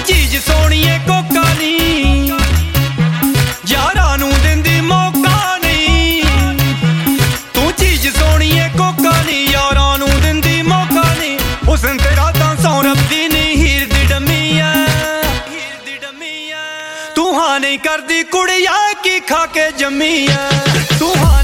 चीज सोहणीए कोका नहीं, यारां नूं दिंदी मौका नहीं। तू चीज सोहणीए कोका नहीं, यारां नूं दिंदी मौका नहीं। हुस्न तेरा तां सौ रब्बी नहीं, हीर दी डम्मी तू हाँ नहीं करदी कुड़िया की खा के जम्मी है। तू हाँ